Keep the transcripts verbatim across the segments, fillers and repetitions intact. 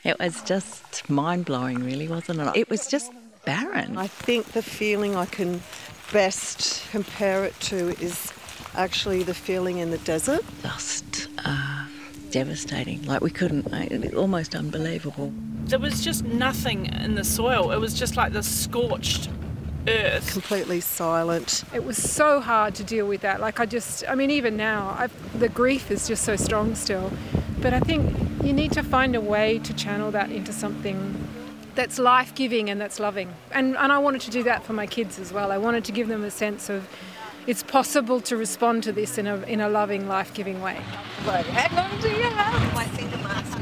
It was just mind-blowing, really, wasn't it? It was just barren. I think the feeling I can best compare it to is actually the feeling in the desert. Just uh, devastating. Like we couldn't, it was almost unbelievable. There was just nothing in the soil. It was just like this scorched earth. Completely silent. It was so hard to deal with that. Like I just, I mean, even now, I've, the grief is just so strong still. But I think you need to find a way to channel that into something that's life-giving and that's loving. And and I wanted to do that for my kids as well. I wanted to give them a sense of it's possible to respond to this in a in a loving, life-giving way. Like, hang on to your house. My finger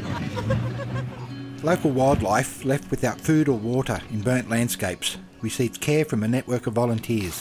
mask. Local wildlife left without food or water in burnt landscapes received care from a network of volunteers.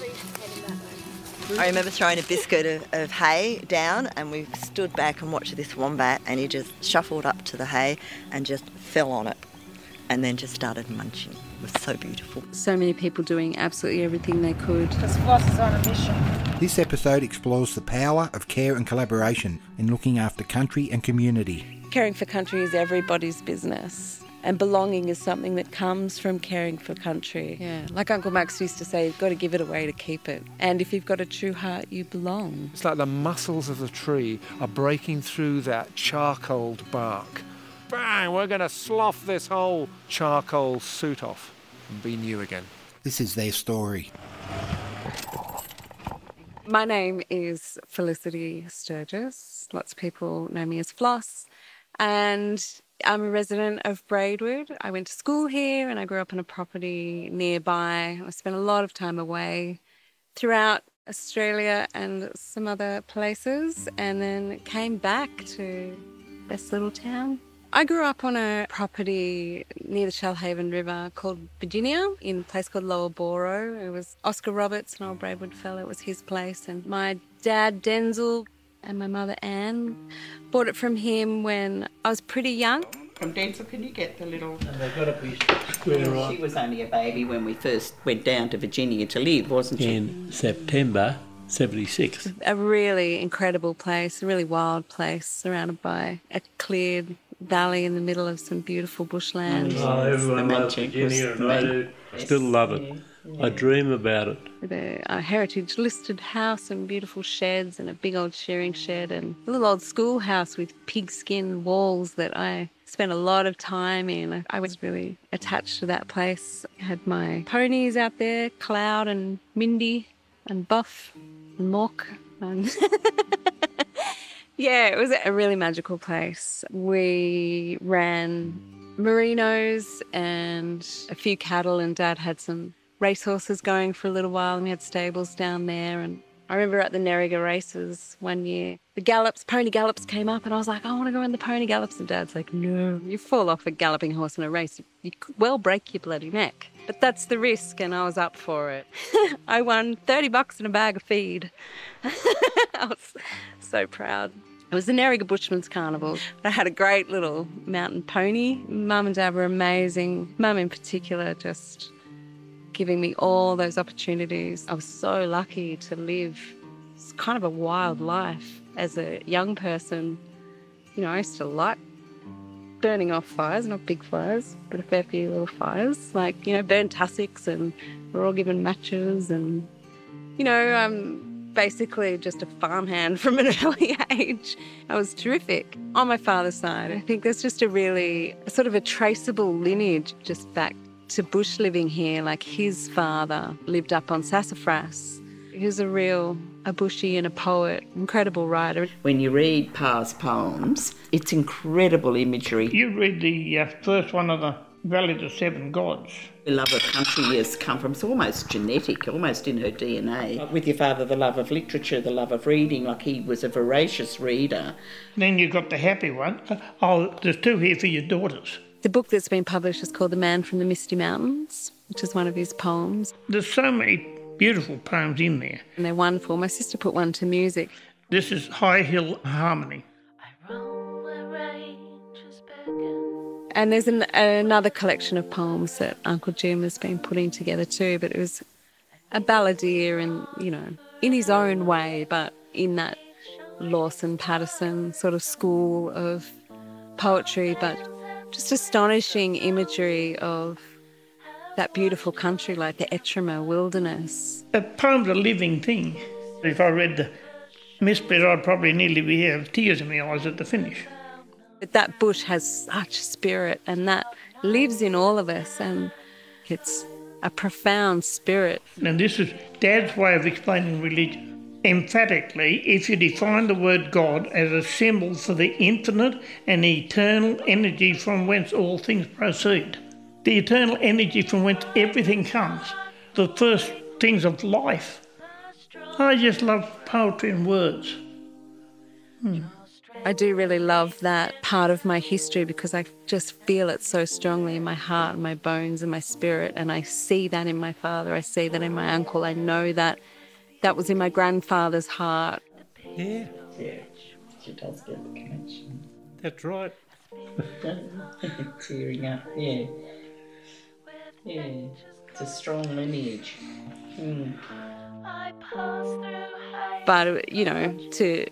I remember throwing a biscuit of, of hay down, and we stood back and watched this wombat, and he just shuffled up to the hay and just fell on it and then just started munching. It was so beautiful. So many people doing absolutely everything they could. Because Floss is on a mission. This episode explores the power of care and collaboration in looking after country and community. Caring for country is everybody's business. And belonging is something that comes from caring for country. Yeah, like Uncle Max used to say, you've got to give it away to keep it. And if you've got a true heart, you belong. It's like the muscles of the tree are breaking through that charcoaled bark. Bang, we're going to slough this whole charcoal suit off and be new again. This is their story. My name is Felicity Sturgis. Lots of people know me as Floss. And I'm a resident of Braidwood. I went to school here and I grew up on a property nearby. I spent a lot of time away throughout Australia and some other places, and then came back to this little town. I grew up on a property near the Shellhaven River called Virginia in a place called Lower Boro. It was Oscar Roberts, an old Braidwood fellow. It was his place. And my dad, Denzel, and my mother, Anne, bought it from him when I was pretty young. From Denzel, can you get the little... And they've got to be square right. She was only a baby when we first went down to Virginia to live, wasn't she? In September seventy-six. A really incredible place, a really wild place, surrounded by a cleared valley in the middle of some beautiful bushland. Oh, everyone loves Virginia and I do. Still love it. I dream about it. The uh, heritage listed house and beautiful sheds and a big old shearing shed and a little old schoolhouse with pigskin walls that I spent a lot of time in. I was really attached to that place. I had my ponies out there, Cloud and Mindy and Buff and Mork. And yeah, it was a really magical place. We ran merinos and a few cattle, and Dad had some racehorses going for a little while, and we had stables down there. And I remember at the Nerriga races one year, the gallops, pony gallops came up, and I was like, I want to go on the pony gallops. And Dad's like, no, you fall off a galloping horse in a race, you could well break your bloody neck. But that's the risk, and I was up for it. I won thirty bucks and a bag of feed. I was so proud. It was the Nerriga Bushman's Carnival. I had a great little mountain pony. Mum and Dad were amazing. Mum in particular, just giving me all those opportunities. I was so lucky to live kind of a wild life as a young person. You know, I used to like burning off fires, not big fires, but a fair few little fires. Like, you know, burn tussocks, and we're all given matches, and, you know, um, basically just a farmhand from an early age. I was terrific. On my father's side, I think there's just a really a sort of a traceable lineage just back to bush living here. Like, his father lived up on Sassafras. He was a real a bushie and a poet, incredible writer. When you read Pa's poems, it's incredible imagery. You read the uh, first one of the Valley of the Seven Gods. The love of country has come from, it's almost genetic, almost in her D N A. Like with your father, the love of literature, the love of reading, like he was a voracious reader. Then you've got the happy one. Oh, there's two here for your daughters. The book that's been published is called The Man from the Misty Mountains, which is one of his poems. There's so many beautiful poems in there. And they're wonderful. My sister put one to music. This is High Hill Harmony. And there's an, another collection of poems that Uncle Jim has been putting together too, but it was a balladeer and, you know, in his own way, but in that Lawson Patterson sort of school of poetry, but just astonishing imagery of that beautiful country like the Ettrimer Wilderness. A poem's a living thing. If I read the misbit, I'd probably nearly be here with tears in my eyes at the finish. But that bush has such spirit, and that lives in all of us, and it's a profound spirit. And this is Dad's way of explaining religion. Emphatically, if you define the word God as a symbol for the infinite and eternal energy from whence all things proceed, the eternal energy from whence everything comes, the first things of life. I just love poetry and words. Hmm. I do really love that part of my history because I just feel it so strongly in my heart and my bones and my spirit, and I see that in my father, I see that in my uncle, I know that that was in my grandfather's heart. Yeah. Yeah, she does get the connection. That's right. Tearing up, yeah. Yeah, it's a strong lineage. Mm. But, you know, to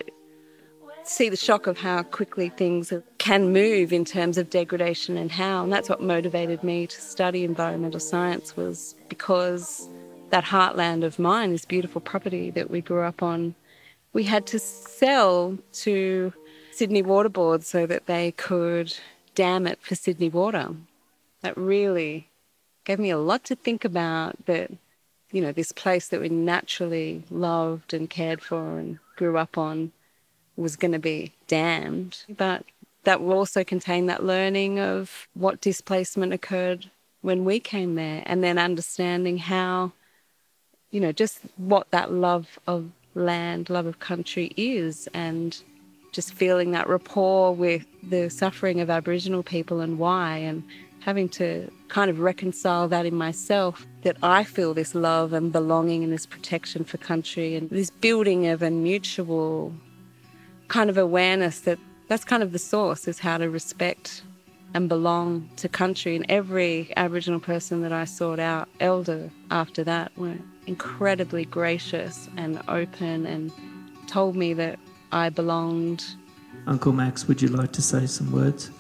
see the shock of how quickly things can move in terms of degradation and how, and that's what motivated me to study environmental science, was because that heartland of mine, this beautiful property that we grew up on, we had to sell to Sydney Water Board so that they could dam it for Sydney Water. That really gave me a lot to think about, that, you know, this place that we naturally loved and cared for and grew up on was going to be damned. But that will also contain that learning of what displacement occurred when we came there, and then understanding how, you know, just what that love of land, love of country is, and just feeling that rapport with the suffering of Aboriginal people and why, and having to kind of reconcile that in myself, that I feel this love and belonging and this protection for country and this building of a mutual kind of awareness that that's kind of the source, is how to respect and belong to country. And every Aboriginal person that I sought out, elder after that, were incredibly gracious and open and told me that I belonged. Uncle Max, would you like to say some words?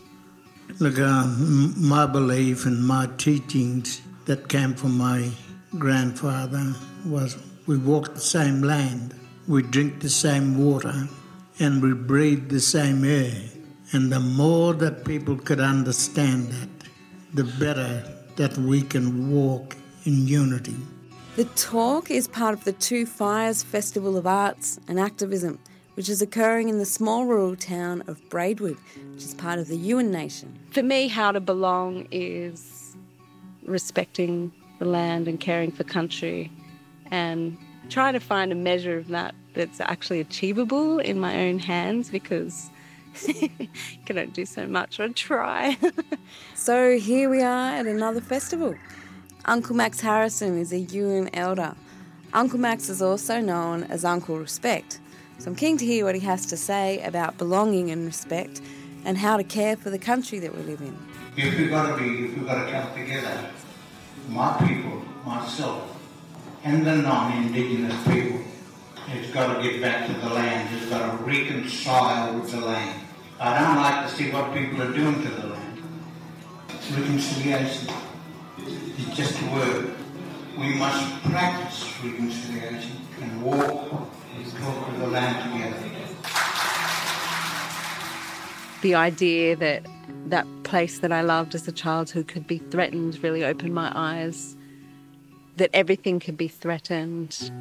Look, um, my belief and my teachings that came from my grandfather was we walk the same land, we drink the same water, and we breathe the same air. And the more that people could understand that, the better that we can walk in unity. The talk is part of the Two Fires Festival of Arts and Activism, which is occurring in the small rural town of Braidwood, which is part of the Yuin Nation. For me, how to belong is respecting the land and caring for country, and trying to find a measure of that that's actually achievable in my own hands, because I cannot do so much, or try. So here we are at another festival. Uncle Max Harrison is a Yuin elder. Uncle Max is also known as Uncle Respect. So I'm keen to hear what he has to say about belonging and respect, and how to care for the country that we live in. If we've got to be, if we've got to come together, my people, myself, and the non-Indigenous people, it's got to get back to the land. It's got to reconcile with the land. I don't like to see what people are doing to the land. Reconciliation is just a word. We must practice reconciliation and walk and talk to the land together. The idea that that place that I loved as a childhood could be threatened really opened my eyes, that everything could be threatened.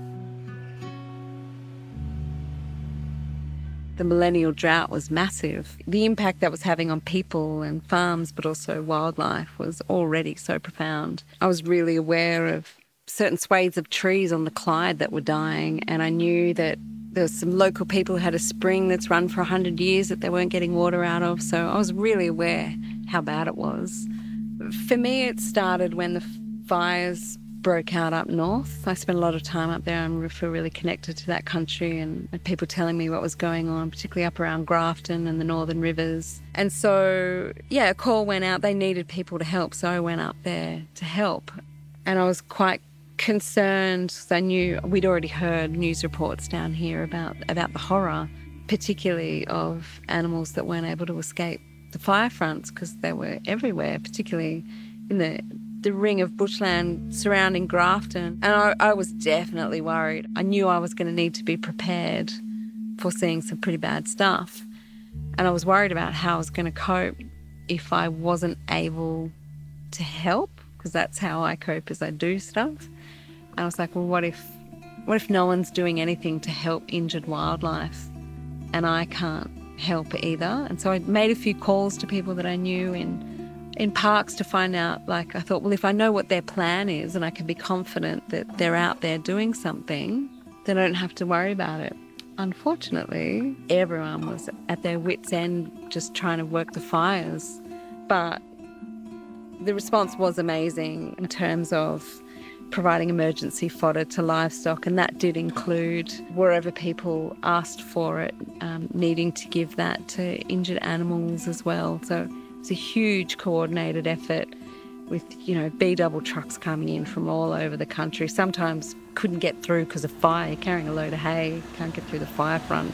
The millennial drought was massive. The impact that was having on people and farms, but also wildlife, was already so profound. I was really aware of certain swathes of trees on the Clyde that were dying, and I knew that there was some local people who had a spring that's run for one hundred years that they weren't getting water out of, so I was really aware how bad it was. For me, it started when the fires broke out up north. I spent a lot of time up there and feel really connected to that country, and, and people telling me what was going on, particularly up around Grafton and the Northern Rivers. And so, yeah, a call went out. They needed people to help, so I went up there to help. And I was quite concerned. I knew we'd already heard news reports down here about, about the horror, particularly of animals that weren't able to escape the fire fronts because they were everywhere, particularly in the the ring of bushland surrounding Grafton. And I, I was definitely worried. I knew I was going to need to be prepared for seeing some pretty bad stuff. And I was worried about how I was going to cope if I wasn't able to help, because that's how I cope, is I do stuff. And I was like, well, what if, what if no one's doing anything to help injured wildlife and I can't help either? And so I made a few calls to people that I knew in in parks to find out, like, I thought, well, if I know what their plan is and I can be confident that they're out there doing something, then I don't have to worry about it. Unfortunately, everyone was at their wits' end just trying to work the fires. But the response was amazing in terms of providing emergency fodder to livestock, and that did include, wherever people asked for it, um, needing to give that to injured animals as well. So it's a huge coordinated effort with, you know, B-double trucks coming in from all over the country. Sometimes couldn't get through because of fire, carrying a load of hay, can't get through the fire front.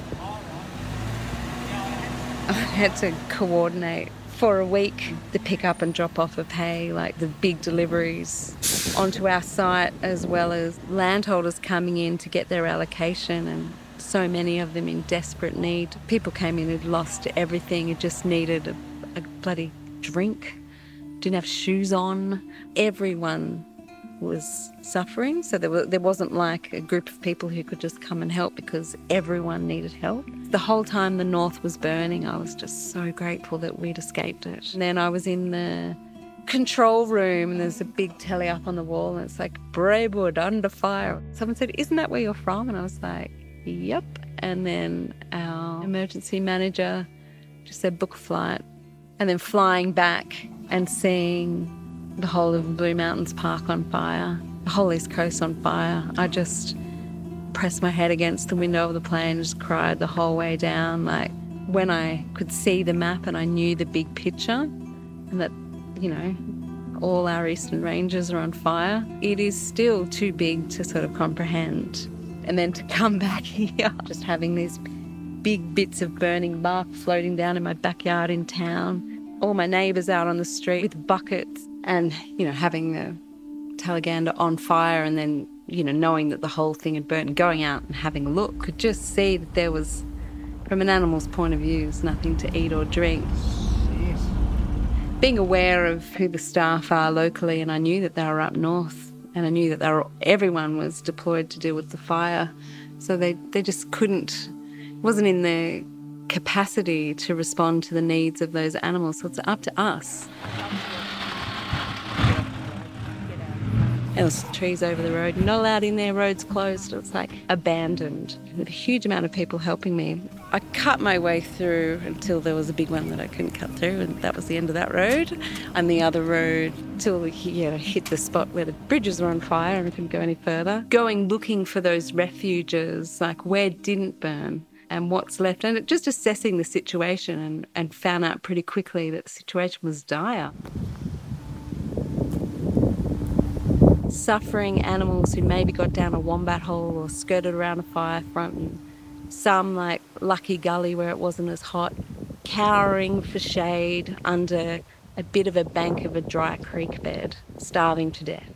I had to coordinate for a week the pick up and drop off of hay, like the big deliveries onto our site, as well as landholders coming in to get their allocation, and so many of them in desperate need. People came in who'd lost everything, who just needed a a bloody drink, didn't have shoes on. Everyone was suffering, so there, were, there wasn't like a group of people who could just come and help, because everyone needed help. The whole time the north was burning, I was just so grateful that we'd escaped it. And then I was in the control room and there's a big telly up on the wall and it's like, Braidwood under fire. Someone said, isn't that where you're from? And I was like, yep. And then our emergency manager just said, book a flight. And then flying back and seeing the whole of Blue Mountains Park on fire, the whole East Coast on fire, I just pressed my head against the window of the plane and just cried the whole way down. Like, when I could see the map and I knew the big picture and that, you know, all our eastern ranges are on fire, it is still too big to sort of comprehend. And then to come back here, just having these big bits of burning bark floating down in my backyard in town, all my neighbours out on the street with buckets, and, you know, having the Talaganda on fire, and then, you know, knowing that the whole thing had burnt and going out and having a look, could just see that there was, from an animal's point of view, there's nothing to eat or drink. Yes. Being aware of who the staff are locally, and I knew that they were up north, and I knew that they were, everyone was deployed to deal with the fire, so they, they just couldn't, wasn't in their capacity to respond to the needs of those animals. So it's up to us. There was trees over the road, not allowed in there, roads closed. It was like abandoned. With a huge amount of people helping me. I cut my way through until there was a big one that I couldn't cut through, and that was the end of that road. And the other road till we, you know, hit the spot where the bridges were on fire and we couldn't go any further. Going looking for those refuges, like where didn't burn and what's left, and just assessing the situation, and, and found out pretty quickly that the situation was dire. Suffering animals who maybe got down a wombat hole or skirted around a fire front, and some like Lucky Gully where it wasn't as hot, cowering for shade under a bit of a bank of a dry creek bed, starving to death.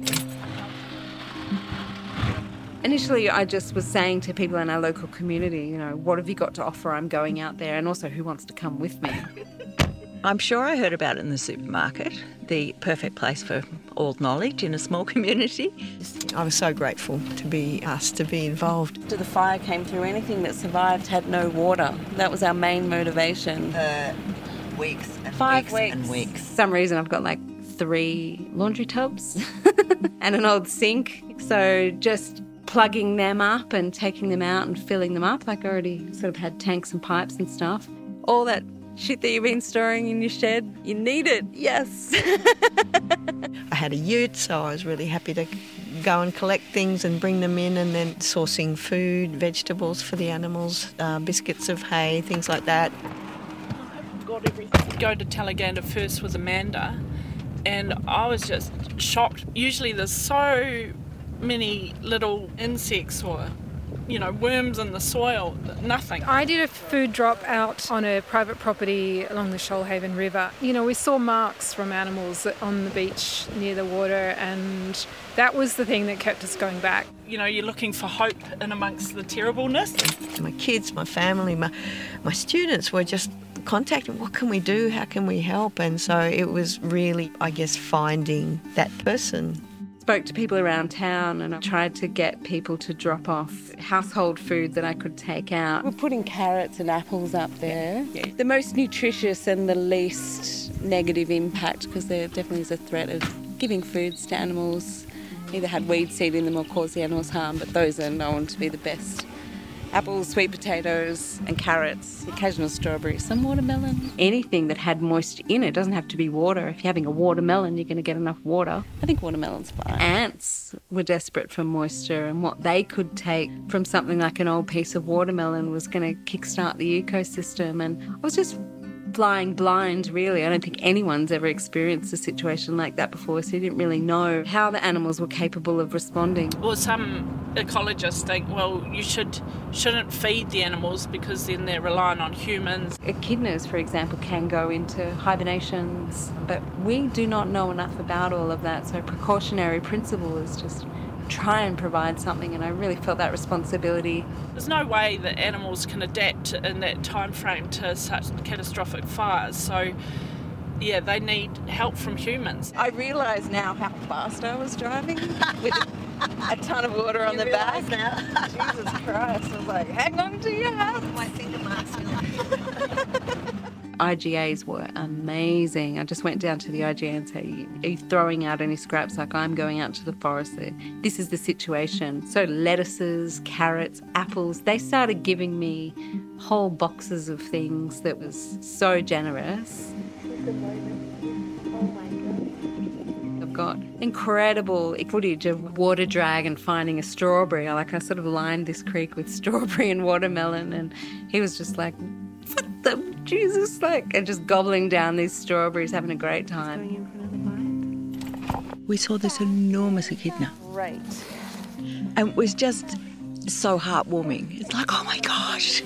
Initially, I just was saying to people in our local community, you know, what have you got to offer? I'm going out there, and also who wants to come with me? I'm sure I heard about it in the supermarket, the perfect place for all knowledge in a small community. I was so grateful to be asked to be involved. After the fire came through, anything that survived had no water. That was our main motivation. For weeks and Five weeks, weeks and weeks. For some reason, I've got like three laundry tubs and an old sink. So just plugging them up and taking them out and filling them up. Like I already sort of had tanks and pipes and stuff. All that shit that you've been storing in your shed, you need it, yes. I had a ute, so I was really happy to go and collect things and bring them in, and then sourcing food, vegetables for the animals, uh, biscuits of hay, things like that. I've got everything. Go to Talaganda first with Amanda, and I was just shocked. Usually there's so many little insects or you know, worms in the soil, nothing. I did a food drop out on a private property along the Shoalhaven River. You know, we saw marks from animals on the beach near the water, and that was the thing that kept us going back. You know, you're looking for hope in amongst the terribleness. My kids, my family, my, my students were just contacting, what can we do, how can we help? And so it was really, I guess, finding that person. Spoke to people around town and I tried to get people to drop off household food that I could take out. We're putting carrots and apples up there. Yeah. The most nutritious and the least negative impact, because there definitely is a threat of giving foods to animals. Either had weed seed in them or caused the animals harm, but those are known to be the best. Apples, sweet potatoes and carrots, occasional strawberries, some watermelon. Anything that had moisture in it, doesn't have to be water. If you're having a watermelon, you're going to get enough water. I think watermelon's fine. Ants were desperate for moisture, and what they could take from something like an old piece of watermelon was going to kickstart the ecosystem. And I was just flying blind, really. I don't think anyone's ever experienced a situation like that before, so you didn't really know how the animals were capable of responding. Well, some ecologists think, well, you should, shouldn't feed the animals because then they're relying on humans. Echidnas, for example, can go into hibernations, but we do not know enough about all of that, so precautionary principle is just try and provide something, and I really felt that responsibility. There's no way that animals can adapt in that time frame to such catastrophic fires, so yeah, they need help from humans. I realise now how fast I was driving with a ton of water on you the back. Now? Jesus Christ, I was like, hang on to your hat. My finger marks still. I G As were amazing. I just went down to the I G A and said, are you throwing out any scraps? Like, I'm going out to the forest. This is the situation. So lettuces, carrots, apples, they started giving me whole boxes of things that was so generous. I've got incredible footage of water drag and finding a strawberry. Like, I sort of lined this creek with strawberry and watermelon, and he was just like, what the Jesus, like, and just gobbling down these strawberries, having a great time. We saw this enormous echidna. Right. And it was just so heartwarming. It's like, oh my gosh.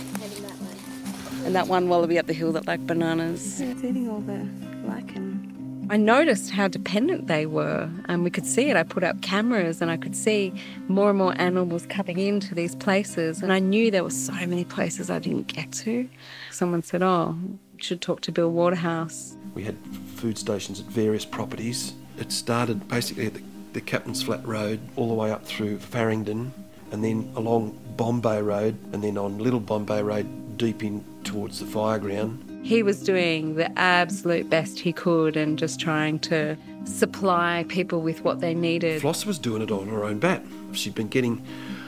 And that one wallaby up the hill that liked bananas. It's eating all the lichen. I noticed how dependent they were, and we could see it. I put up cameras and I could see more and more animals coming into these places, and I knew there were so many places I didn't get to. Someone said, oh, you should talk to Bill Waterhouse. We had food stations at various properties. It started basically at the, the Captain's Flat Road all the way up through Farringdon, and then along Bombay Road, and then on Little Bombay Road deep in towards the fireground. He was doing the absolute best he could and just trying to supply people with what they needed. Floss was doing it on her own bat. She'd been getting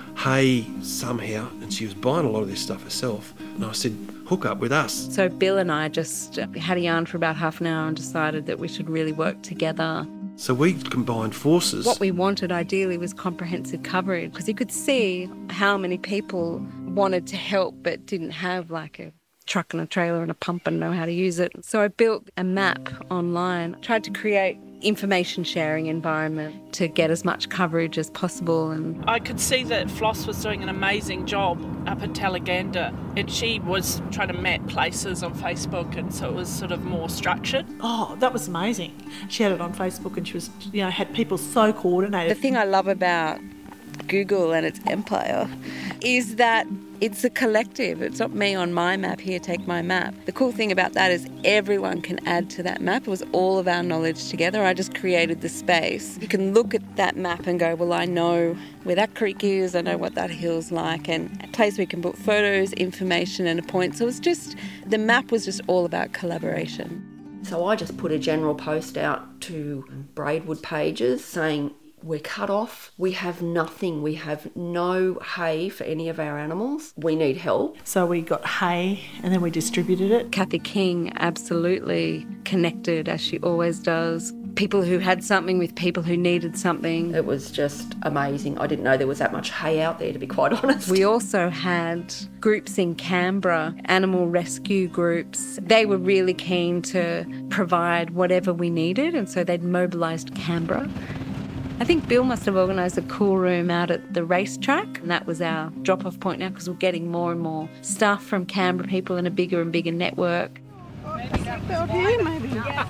hay somehow, and she was buying a lot of this stuff herself. And I said, hook up with us. So Bill and I just had a yarn for about half an hour and decided that we should really work together. So we combined forces. What we wanted ideally was comprehensive coverage, because you could see how many people wanted to help but didn't have like a truck and a trailer and a pump and know how to use it. So I built a map online, tried to create information sharing environment to get as much coverage as possible. And I could see that Floss was doing an amazing job up at Talaganda, and she was trying to map places on Facebook, and so it was sort of more structured. Oh, that was amazing. She had it on Facebook and she was, you know, had people so coordinated. The thing I love about Google and its empire is that it's a collective. It's not me on my map, here, take my map. The cool thing about that is everyone can add to that map. It was all of our knowledge together. I just created the space. You can look at that map and go, well, I know where that creek is, I know what that hill's like, and a place where you can put photos, information and a point. So it's just, the map was just all about collaboration. So I just put a general post out to Braidwood pages saying, we're cut off, we have nothing, we have no hay for any of our animals, we need help. So we got hay and then we distributed it. Kathy King absolutely connected, as she always does. People who had something with people who needed something. It was just amazing. I didn't know there was that much hay out there, to be quite honest. We also had groups in Canberra, animal rescue groups. They were really keen to provide whatever we needed, and so they'd mobilised Canberra. I think Bill must have organised a cool room out at the racetrack, and that was our drop-off point now because we're getting more and more stuff from Canberra people in a bigger and bigger network. Out here, maybe.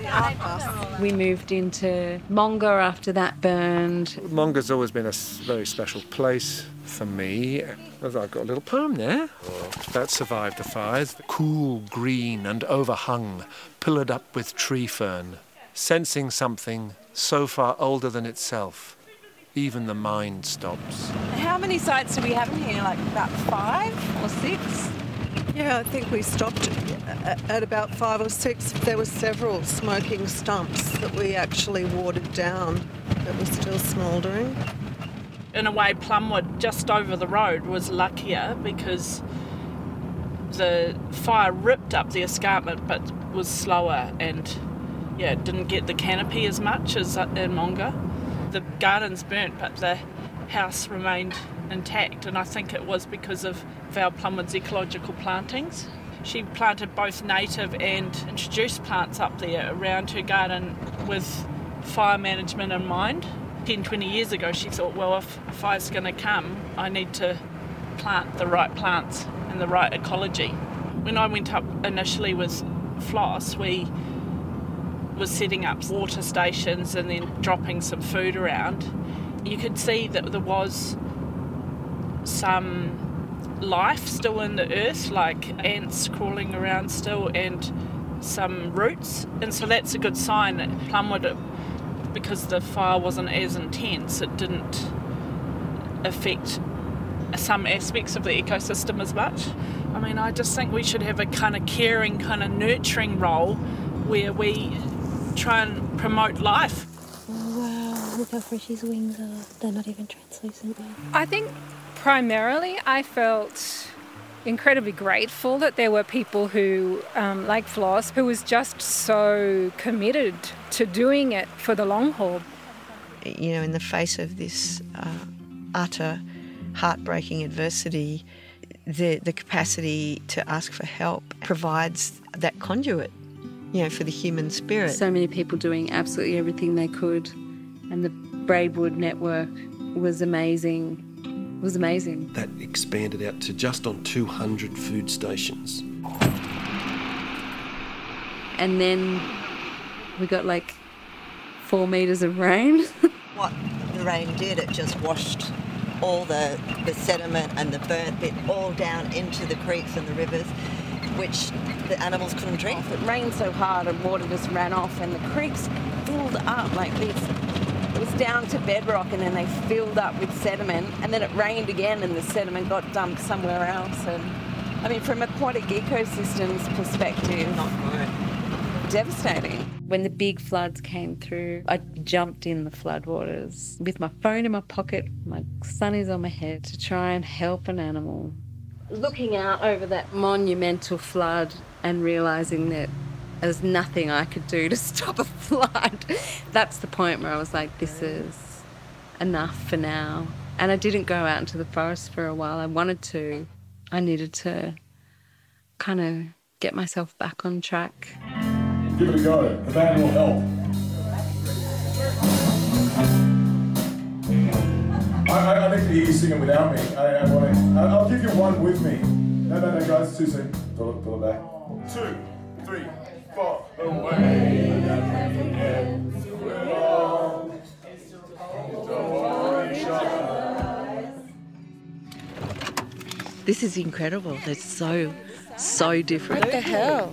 We moved into Monga after that burned. Monga's always been a very special place for me. I've got a little poem there. That survived the fires. Cool, green and overhung, pillared up with tree fern, sensing something so far older than itself. Even the mind stops. How many sites do we have in here? Like about five or six? Yeah, I think we stopped at about five or six. There were several smoking stumps that we actually watered down that were still smouldering. In a way, Plumwood, just over the road, was luckier because the fire ripped up the escarpment but was slower and, yeah, didn't get the canopy as much as in Monga. The gardens burnt, but the house remained intact, and I think it was because of Val Plumwood's ecological plantings. She planted both native and introduced plants up there around her garden with fire management in mind. ten, twenty years ago she thought, well, if a fire's going to come, I need to plant the right plants and the right ecology. When I went up initially with Floss, we was setting up water stations and then dropping some food around. You could see that there was some life still in the earth, like ants crawling around still and some roots. And so that's a good sign that Plumwood, because the fire wasn't as intense, it didn't affect some aspects of the ecosystem as much. I mean, I just think we should have a kind of caring, kind of nurturing role where we try and promote life. Wow, look how fresh his wings are. They're not even translucent now. I think primarily I felt incredibly grateful that there were people who, um, like Floss, who was just so committed to doing it for the long haul. You know, in the face of this uh, utter heartbreaking adversity, the, the capacity to ask for help provides that conduit, you know, for the human spirit. So many people doing absolutely everything they could, and the Braidwood network was amazing. It was amazing. That expanded out to just on two hundred food stations. And then we got like four metres of rain. What the rain did, it just washed all the, the sediment and the burnt bit all down into the creeks and the rivers, which the animals couldn't drink. It rained so hard and water just ran off and the creeks filled up like this. It was down to bedrock and then they filled up with sediment, and then it rained again and the sediment got dumped somewhere else. And I mean, from aquatic ecosystems perspective, not good. Devastating. When the big floods came through, I jumped in the floodwaters with my phone in my pocket, my sunnies on my head, to try and help an animal. Looking out over that monumental flood and realising that there's nothing I could do to stop a flood. That's the point where I was like, this is enough for now. And I didn't go out into the forest for a while. I wanted to. I needed to kind of get myself back on track. Give it a go. The band will help. I, I, I need to hear you singing without me. I, I want to, I'll give you one with me. No, no, no, guys, too soon. Pull it, pull it back. Two, three, four. The way that we ends will all adore each other. This is incredible. It's so, so different. What the hell?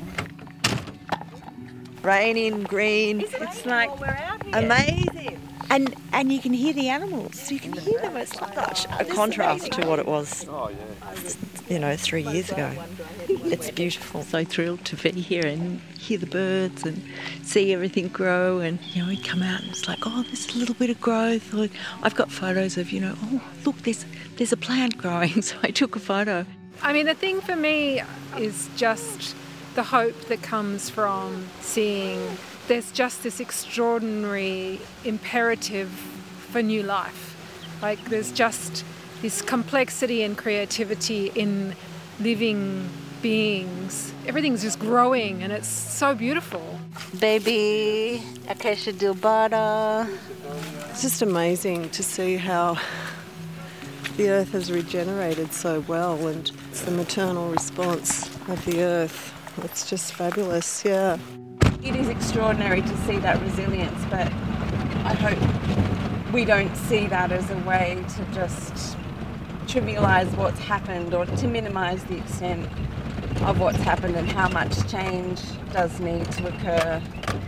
Raining, green. It's like amazing. And and you can hear the animals. You can hear them. It's like such a contrast to what it was, you know, three years ago. It's beautiful. So thrilled to be here and hear the birds and see everything grow. And, you know, we come out and it's like, oh, there's a little bit of growth. Or I've got photos of, you know, oh, look, there's, there's a plant growing. So I took a photo. I mean, the thing for me is just the hope that comes from seeing there's just this extraordinary imperative for new life. Like there's just this complexity and creativity in living beings. Everything's just growing and it's so beautiful. Baby Acacia dilbata. It's just amazing to see how the earth has regenerated so well, and it's the maternal response of the earth. It's just fabulous, yeah. It is extraordinary to see that resilience, but I hope we don't see that as a way to just trivialise what's happened or to minimise the extent of what's happened and how much change does need to occur.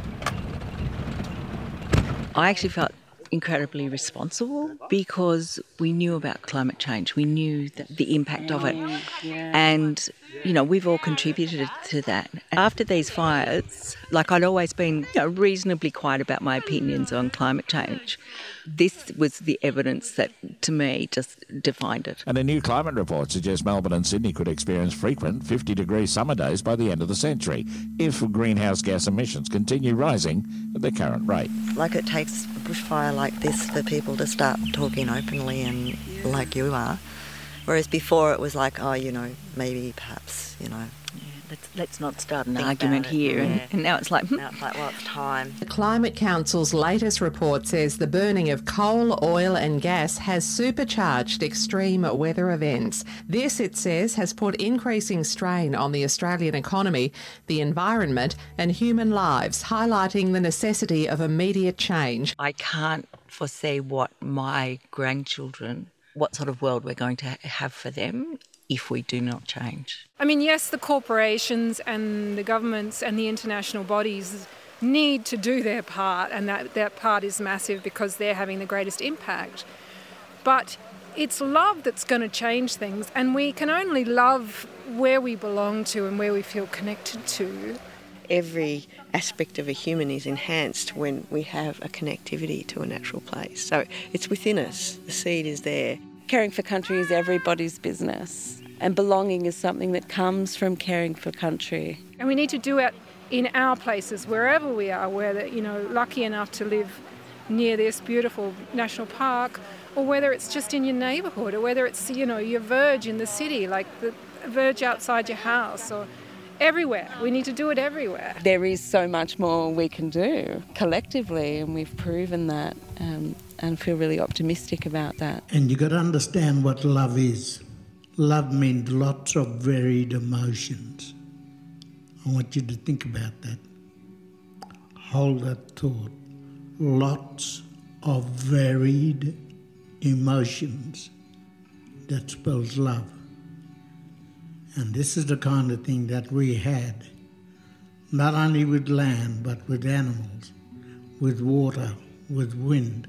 I actually felt incredibly responsible because we knew about climate change. We knew that the impact of it. Yeah. And, you know, we've all contributed to that. After these fires, like I'd always been, you know, reasonably quiet about my opinions on climate change. This was the evidence that, to me, just defined it. And a new climate report suggests Melbourne and Sydney could experience frequent fifty-degree summer days by the end of the century if greenhouse gas emissions continue rising at their current rate. Like it takes a bushfire like this for people to start talking openly and like you are. Whereas before it was like, oh, you know, maybe, perhaps, you know. Let's, let's not start an Think argument about it, here. yeah. And, and now it's like, hmm. Now it's like, well, it's time. The Climate Council's latest report says the burning of coal, oil and gas has supercharged extreme weather events. This, it says, has put increasing strain on the Australian economy, the environment and human lives, highlighting the necessity of immediate change. I can't foresee what my grandchildren, what sort of world we're going to have for them if we do not change. I mean, yes, the corporations and the governments and the international bodies need to do their part, and that, that part is massive because they're having the greatest impact. But it's love that's going to change things, and we can only love where we belong to and where we feel connected to. Every aspect of a human is enhanced when we have a connectivity to a natural place. So it's within us. The seed is there. Caring for country is everybody's business, and belonging is something that comes from caring for country. And we need to do it in our places, wherever we are, whether, you know, lucky enough to live near this beautiful national park, or whether it's just in your neighbourhood, or whether it's, you know, your verge in the city, like the verge outside your house, or everywhere. We need to do it everywhere. There is so much more we can do collectively, and we've proven that, um, and feel really optimistic about that. And you got to understand what love is. Love means lots of varied emotions. I want you to think about that. Hold that thought. Lots of varied emotions. That spells love. And this is the kind of thing that we had, not only with land, but with animals, with water, with wind,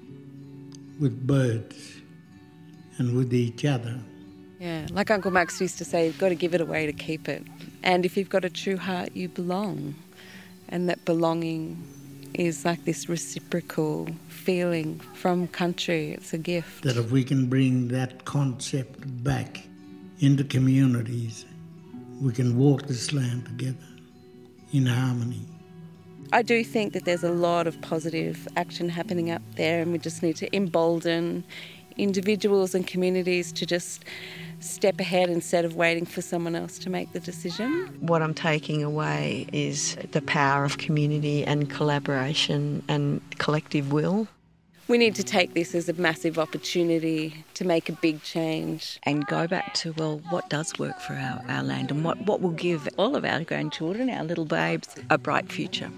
with birds, and with each other. Yeah, like Uncle Max used to say, you've got to give it away to keep it. And if you've got a true heart, you belong. And that belonging is like this reciprocal feeling from country. It's a gift. That if we can bring that concept back into communities, we can walk this land together in harmony. I do think that there's a lot of positive action happening up there, and we just need to embolden individuals and communities to just step ahead instead of waiting for someone else to make the decision. What I'm taking away is the power of community and collaboration and collective will. We need to take this as a massive opportunity to make a big change. And go back to, well, what does work for our, our land, and what, what will give all of our grandchildren, our little babes, a bright future.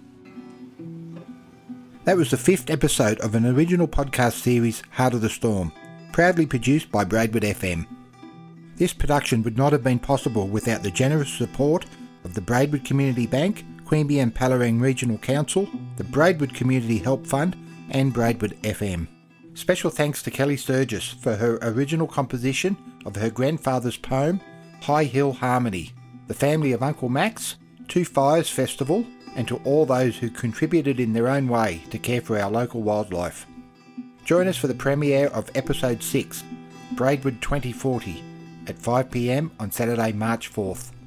That was the fifth episode of an original podcast series, Heart of the Storm, proudly produced by Braidwood F M. This production would not have been possible without the generous support of the Braidwood Community Bank, Queanbeyan and Pallarang Regional Council, the Braidwood Community Help Fund and Braidwood F M. Special thanks to Kelly Sturgis for her original composition of her grandfather's poem, High Hill Harmony, the family of Uncle Max, Two Fires Festival, and to all those who contributed in their own way to care for our local wildlife. Join us for the premiere of Episode six, Braidwood twenty forty, at five p m on Saturday, March fourth.